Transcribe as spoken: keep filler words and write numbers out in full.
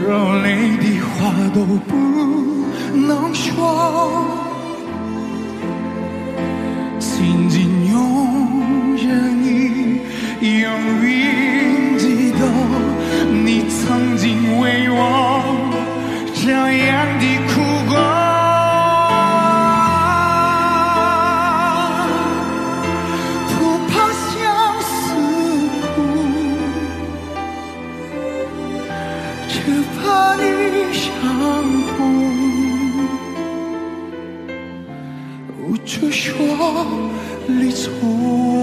热泪的话都不能说，紧紧拥着你，永远记得你曾经为我这样的哭过。不怕相思苦，只怕你伤痛，无处说离错。